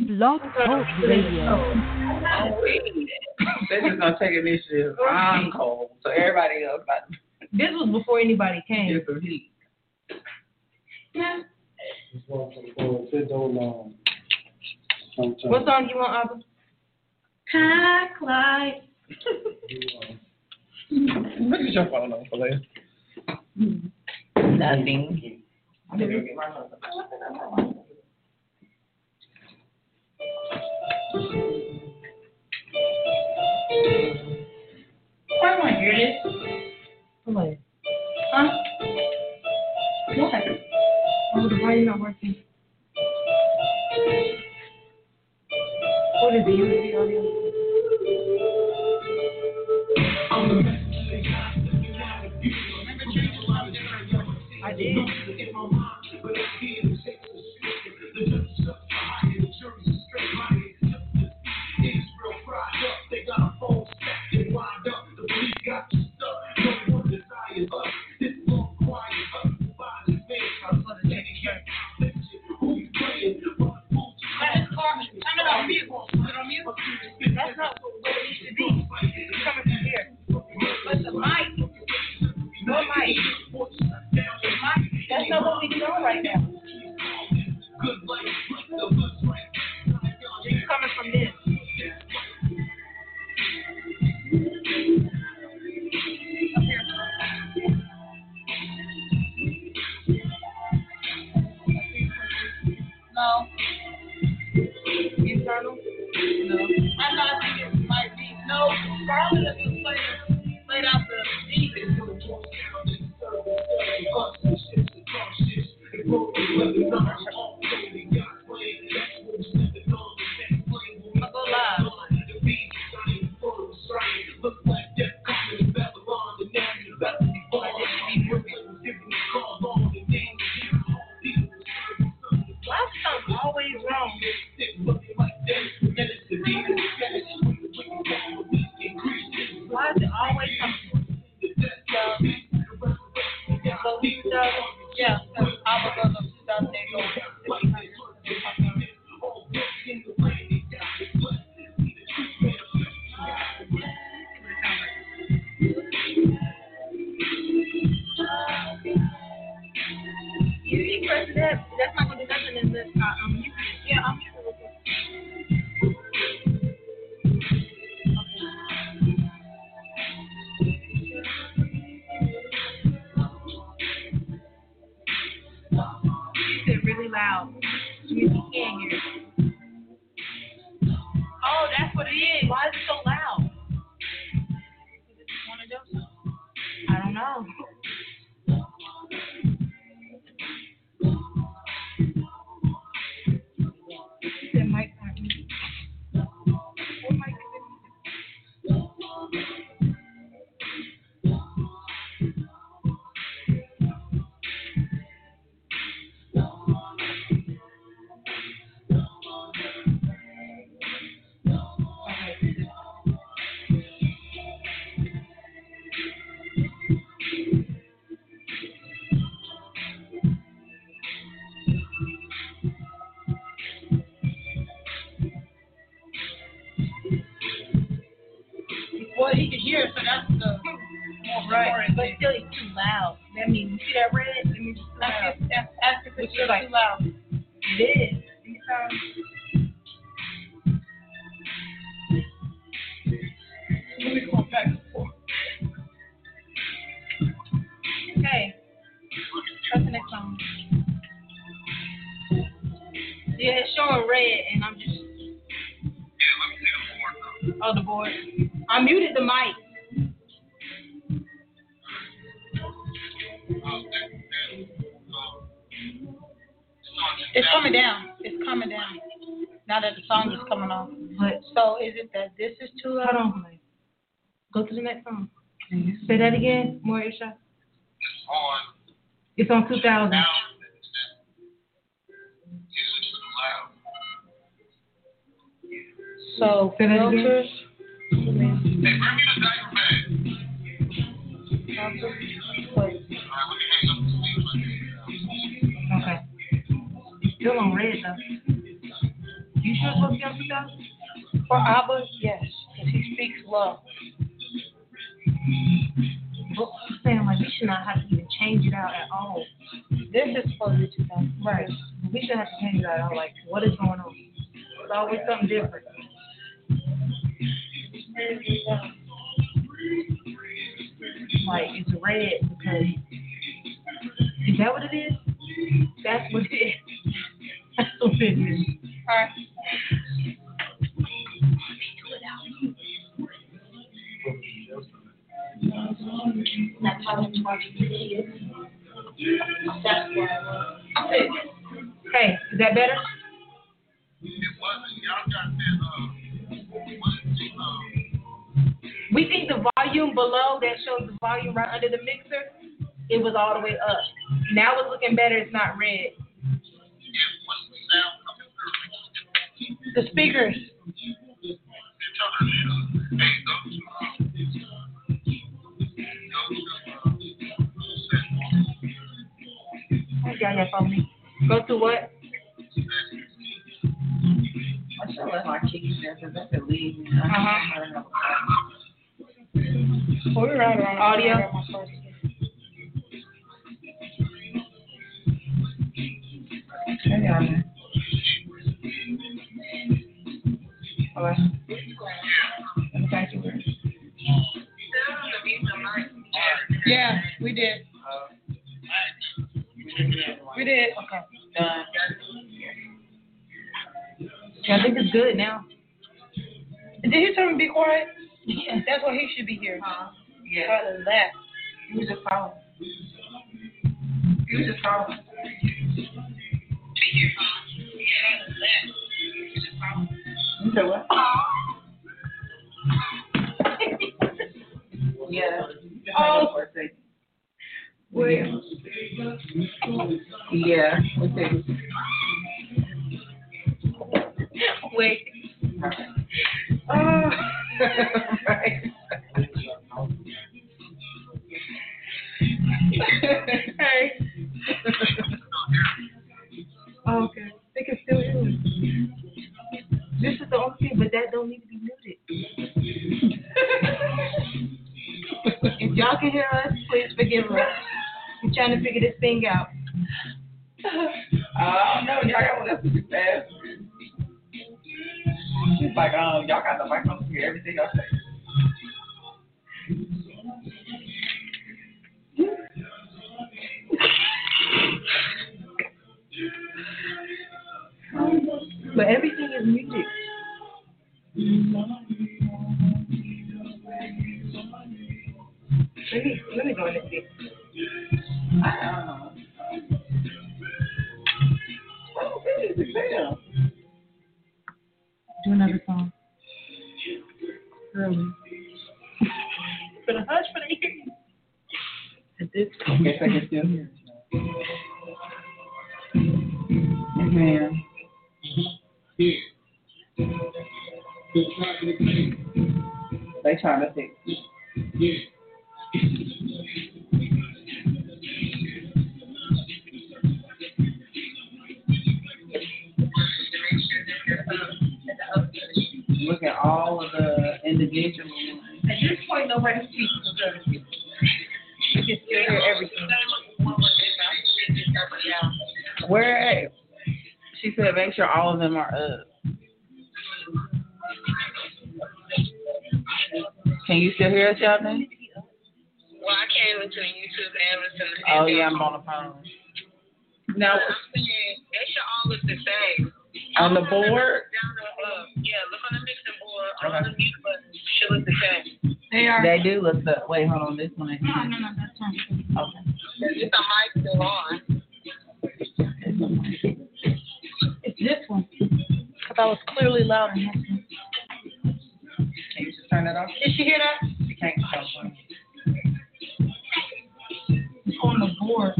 Blog Talk Radio. They're just gonna take initiative. I'm cold, so everybody else about to. This was before anybody came. Get some heat. What song you want, Abba? Pack light. Look at your phone on, Philip. Nothing. I want to hear this. What? Huh? What? Oh, the volume not working. What is the USB audio? I did. They got a phone stacked and wind up. The police got you stuck. No one desires us. This long quiet us. By this man, I'm gonna take it. Who you playing? That is Carmen. Turn it on mute. Put it on mute. That's not what it needs to be. It's coming from here. But the mic. Your mic. That's not what we're doing right now. It's coming from this. No. Internal? No. I think it might be. No, probably if you played out the deep. I'll go live. Look like death coming in Babylon, the name is about to be born. Why is something always wrong? Why is it always something? Yeah, I will go to stuff there. You press that. That's not going to do nothing in this. Yeah, I'm sure. It's really loud. You can't hear it. Oh, that's what it is. Why is it so loud? Is it one of those? I don't know. That might not be. What mic is it? Well, he can hear, so that's the more right. But still, it's too loud. That means, you see that red? That means it's too loud. That's because it's like, too loud. It is. Let me come back. Okay. What's the next song? Yeah, it's showing red, and I'm just. Yeah, let me see the board. Oh, the board. I muted the mic. It's coming down. It's coming down. Now that the song is coming off. But so is it that this is too loud? Hold on. Go to the next song. Say that again, more Isha. It's on 2000. So filters. Okay. Still on red though. You sure it's supposed to be on 2000? For Abba, yes, because he speaks love. But I'm saying, like, we should not have to even change it out at all. This is supposed to be 2000. Right. We should have to change it out at all. Like, what is going on? It's always something different. Like, it's red because, is that what it is? That's what it is. That's what it is. All right. That's how much more you need. That's why. Hey, is that better? We think the volume below that shows the volume right under the mixer, it was all the way up. Now it's looking better. It's not red. The speakers. Yeah, follow me. Go to what? I should let my kids there because they could leave. We're right around Audio. Hang on. Okay. Thank you. Yeah, we did. We did. Okay. Done. Yeah, I think it's good now. Did he tell me to be quiet? Yeah. That's why he should be here. Yeah. Other than that. He was just calling. He was just calling. You said what? Yeah. Oh. Wait. Yeah. Okay. Wait. Right. Hey. Oh, okay. They can still hear me. This is the only thing, but that don't need to be muted. If y'all can hear us, please forgive us. We're trying to figure this thing out. I don't know. Y'all got one that's too fast. It's like, y'all got the microphone to hear everything I say. But everything is muted. Let me go in and see. I don't know. Oh, it is hell. Do another song. Early. For the hush, for the ear. At this I guess I can still hear. Man. They trying to fix it. Look at all of the individual ones. At this point, nobody speaks to other people. You can still hear everything. Where? She said make sure all of them are up. Can you still hear us, y'all? Then? Well, I came into the YouTube and listened to Oh, yeah, I'm on the phone. Now, I'm saying they should all look the same. on the board? Down the, yeah, look on the mixing board. All the mute buttons should look the same. They are. They do look the. Wait, hold on. This one. No, that's fine. Okay. It's the mic still on. It's this one. Because I was clearly louder than this one. Can you just turn that off? Did she hear that? You can't tell. It's on the board.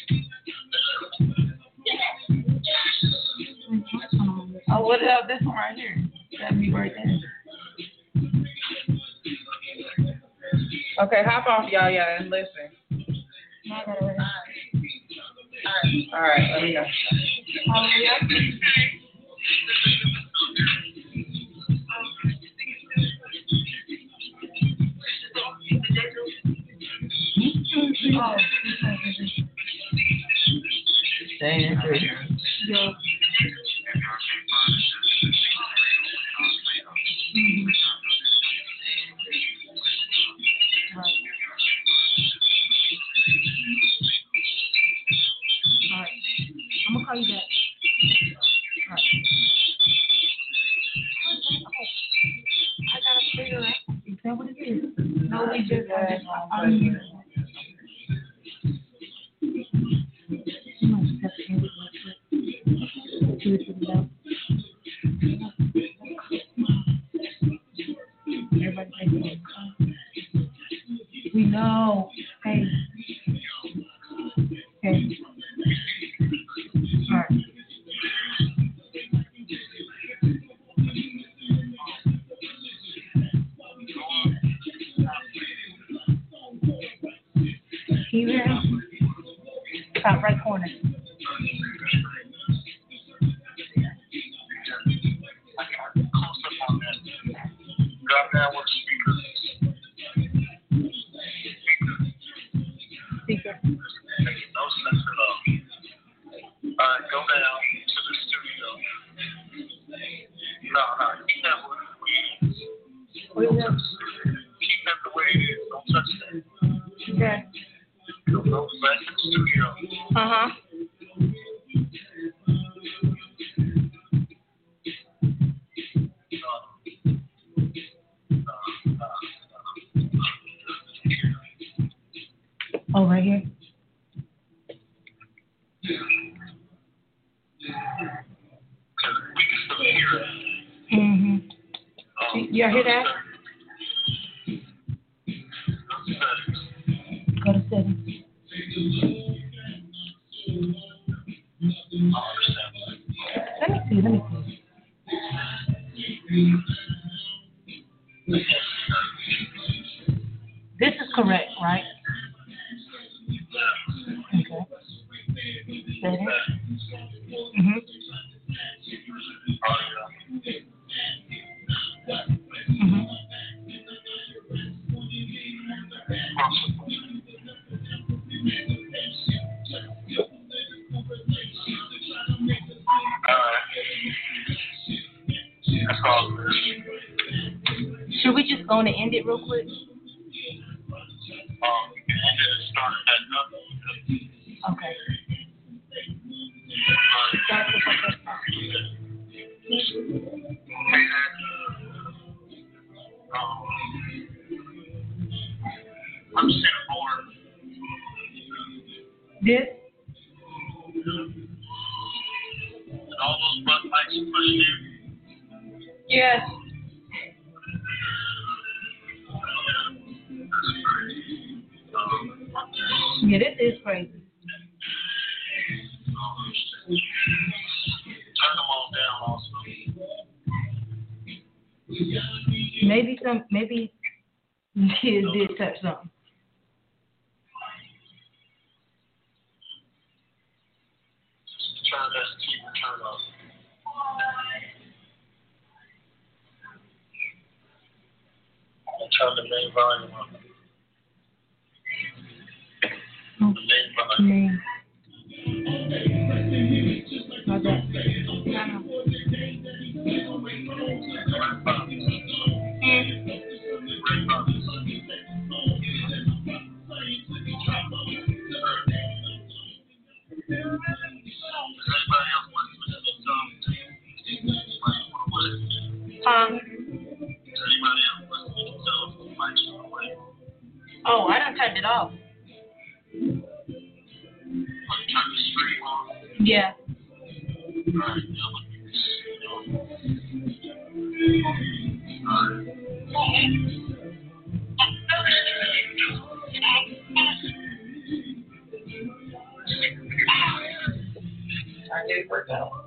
Oh, what about this one right here? That'd be right there. Okay, hop off, y'all, and listen. All right, let me go. Hallelujah. Dang, that's it. Yo. Right. All right. I'm gonna call you back. All right. I gotta figure out. Is that what it is? No, we just. You must have to end it real quick. Do it to the left. Everybody take it. We know. Hey. Hey. All right. Can you hear him? Top right corner. Speaker. Go down to the studio. No, keep that way. What is that? Keep that the way it is. Don't touch that. Okay. Go back to the studio. Uh-huh. Oh, right here? Because we can still hear it. Mm-hmm. Y'all hear that? Go to settings. Let me see. This is correct, right? Okay. Settings. Mm-hmm. Mm-hmm. That's all good. Should we just go on and end it real quick? Start that up. Okay. I'm sitting bored. This? And all those button lights you pushed in. Yes. Yeah, this is crazy. Turn them all down also. Maybe kids did touch something. Turn that TV turn off. Turn the main volume up. The main volume. My bad. Oh, I done turned it off. Yeah. I did it work out.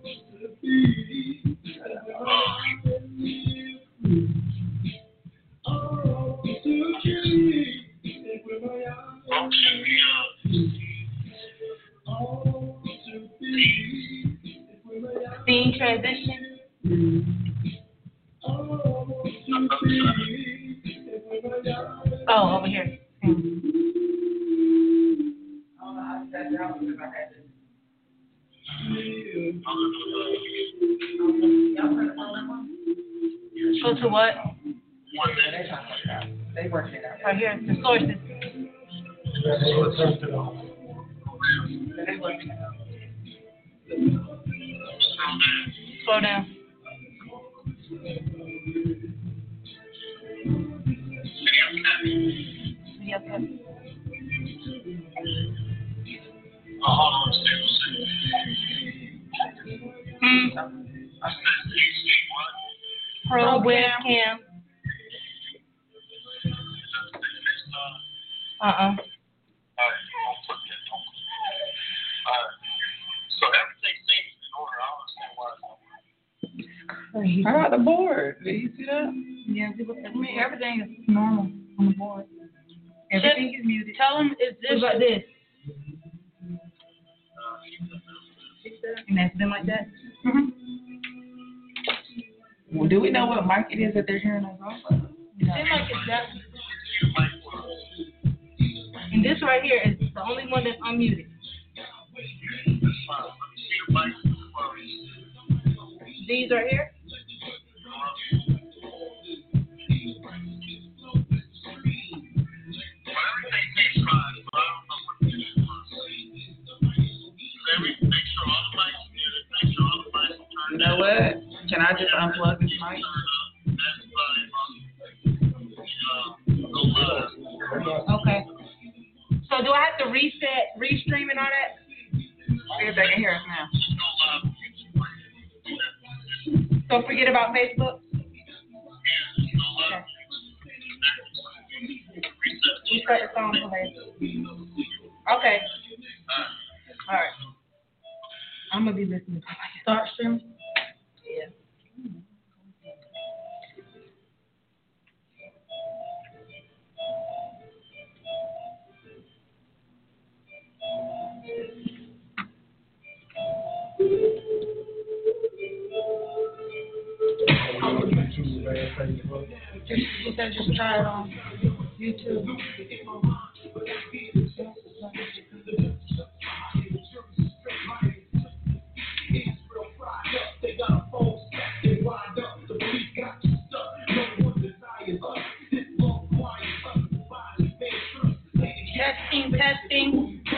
Scene transition. Oh, over here. Go to what? They working it out. Right here, the sources. Slow down. Yep. Pro webcam. So everything seems in order. I don't understand why it's not. How about the board? Do you see that? Yeah, I mean, everything is normal on the board. Everything is muted. Tell them it's this. What about this? And that's been like that? Mm-hmm. Well, do we know what mic it is that they're hearing us off of? It seems like it's that. And this right here is the only one that's unmuted. These right here? You know what? Can I just unplug this mic? Okay. So do I have to reset, restream and all that? See if they can hear us now. So forget about Facebook? Okay. Reset the phone for later. Okay. All right. I'm going to be listening. Start streaming? Yeah. Just try it on YouTube. Testing.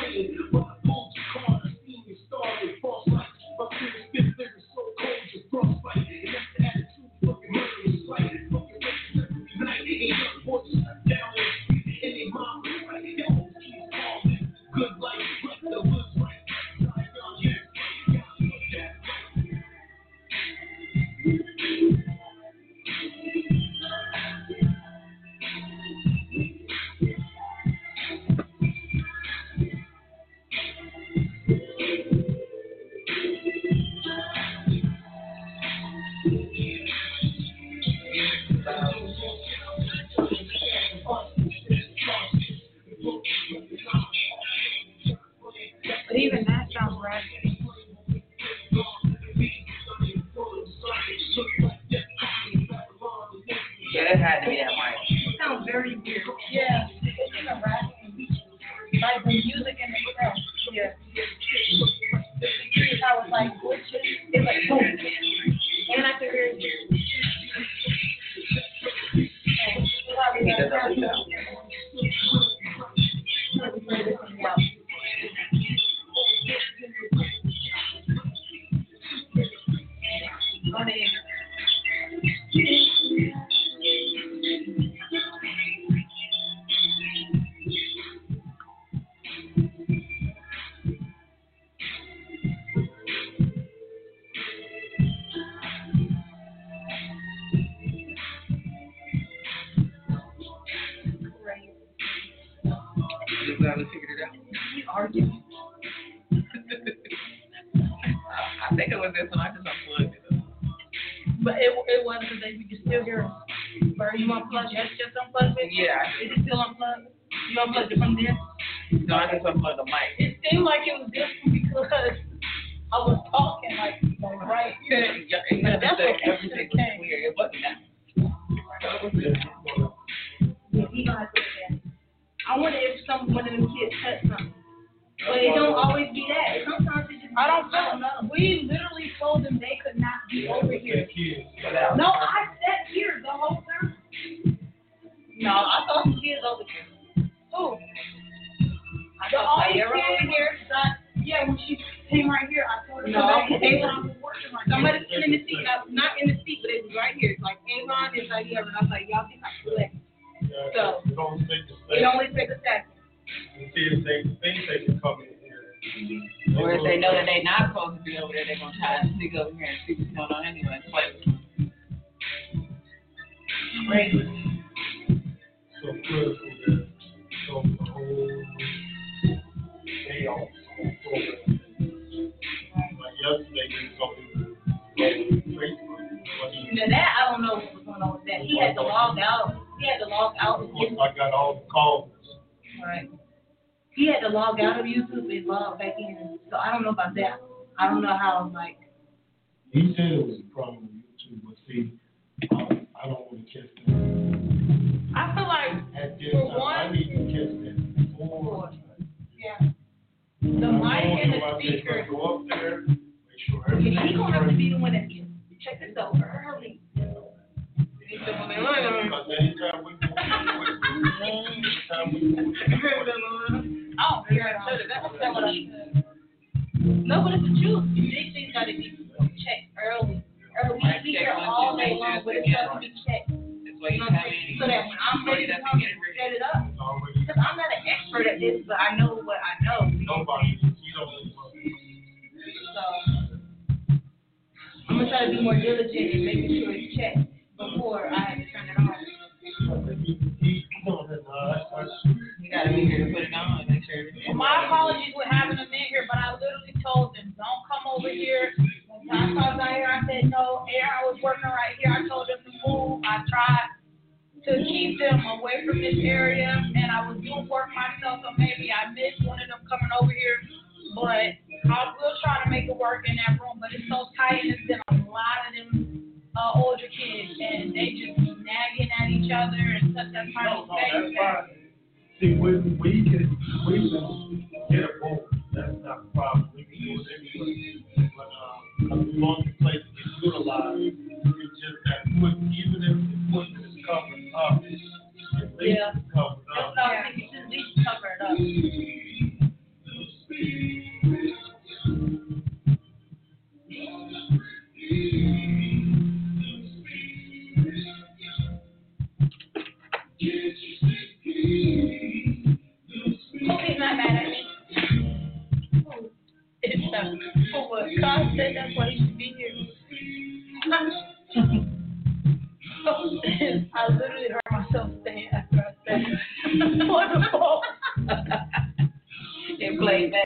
But even that sounds right. Yeah, it had to be that mic. It sounds very weird. Yeah. It's in a rap. Like the music and the stuff. Yeah. It's how it's like, it's like, boom. And I can hear it. You finally figured it out. I think it was this one. I just unplugged it. But it was because you can still hear it. Or you unplugged it? Just unplugged it? Yeah. Is it still unplugged? You unplugged it from there? No, I just unplugged the mic. It seemed like it was different because I was talking like right here. Yeah, that's what everything was weird. It wasn't that. I wonder if one of them kids touched something. But it don't always be that. Sometimes it just I don't feel it. over here. Kids. No, I sat here the whole time. No, I saw some kids over here. Who? I The saw only Sarah over kid here. yeah, when she came right here, I told her No, Avon was working right somebody sitting in the seat, not in the seat, but it was right here. It's like Avon is right here, and I was like, y'all think I'm correct. So, It only takes a it second. only takes a second. The kids, they can come in here. Or if they know that they're not supposed to be over there, they're gonna try to sneak over here and see what's going on anyway. Crazy. So critical that so the whole day off program. Like yesterday, we was on Facebook. Now that I don't know what was going on with that. He had to log out. Of course, I got all the calls. Right. He had to log out of YouTube and log back in. So I don't know about that. I don't know how, like. He said it was a problem with YouTube, but see, I don't want to catch that. I feel like At this For time, one- I need to catch that before. Yeah. The mic and the I speaker. go up there, make sure Yeah, everything's he gonna have to right. be the one that gets check this out early. Because anytime we move, anytime we move, oh, yeah, I said it. That's what I said. No, but it's the truth. These things gotta be checked early. We be here all day long, but it's got to be checked. That's why you come in. So that when I'm ready to come and set it up, it's already, because I'm not an expert at this, but I know what I know. nobody, you don't So I'm gonna try to be more diligent in making sure it's checked before I have to turn it on. You gotta be here to put it on, make sure it's Well, my apologies with having them in here, but I literally told them, don't come over here. When time comes out here, I said, no, Aaron was working right here. I told them to move. I tried to keep them away from this area, and I was doing work myself, so maybe I missed one of them coming over here. But I will try to make it work in that room, but it's so tight, and it's been a lot of them older kids, and they just be nagging at each other and stuff that's trying to that's fine. See, we can get a board. That's not a problem. We can do it anyway. But as long as the place gets utilized, it's just that even if the equipment is covered up, at least it's covered That's up. what I was thinking, just at least cover it up. Kobe's not mad at me. It's for what God said, that's why he should be here. I literally heard myself say